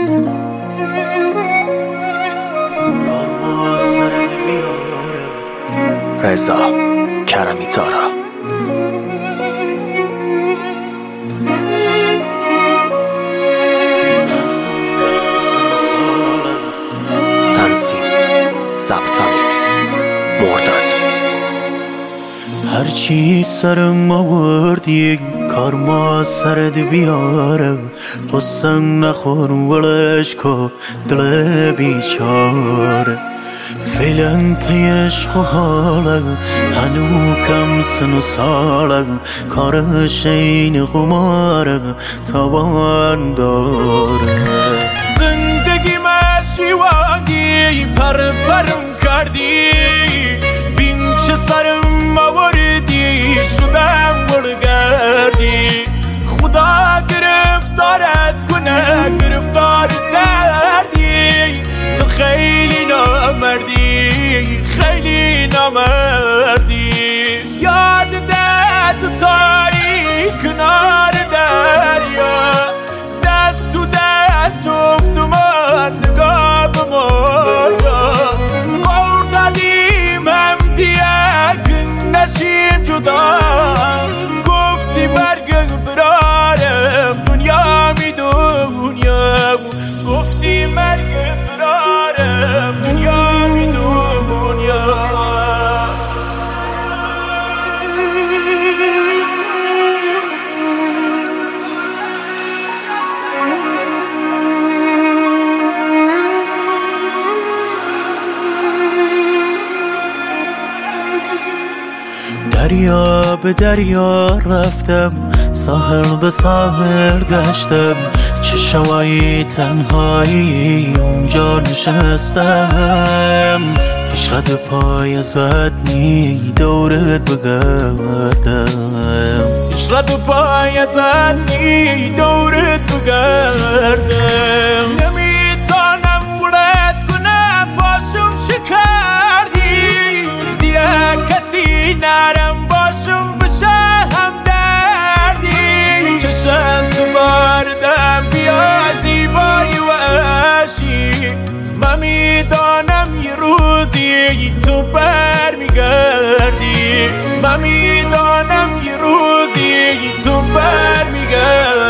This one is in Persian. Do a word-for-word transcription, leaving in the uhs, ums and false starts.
رضا کرمی تارا. تنظیم ضبط‌آمیز مرداد. هرچی سرم آوردی کار ما سرت بیاره، قسم نخور ولش کو دل بیچاره. فعلا پی عشق و حاله هنو کم سن و ساله، کارش این قماره تاوان داره. زندگی شیوانی پر پرم کردی، بین چه سرم آوردی شدم گرگردی. خدا گرفتارت کنه گرفتار دردی، تو خیلی نامردی خیلی نامردی. یاد دست تاری کنار دریا، دست تو دست جفت من نگاه به مایا. قول قدیم هم دیگه نشیم جدا، گفتی برگه برارم دنیا می دنیا، گفتی مرگ برارم دنیا می دنیا. دریا به دریا رفتم، ساحل به ساحل گشتم، چه شوایی تنهایی اونجا نشستم. عشقت پای زدنی دورت بگردم، عشقت پای زدنی دورت بگردم. نمیتونم ولت کنم باشم چه کردی، دیگه کسی نرم باشم بشه هم دردی. چشم تو باردم بیا زیبایی و عشی، من میدانم یه روزی تو بر میگردی، من میدانم یه روزی تو بر میگردی.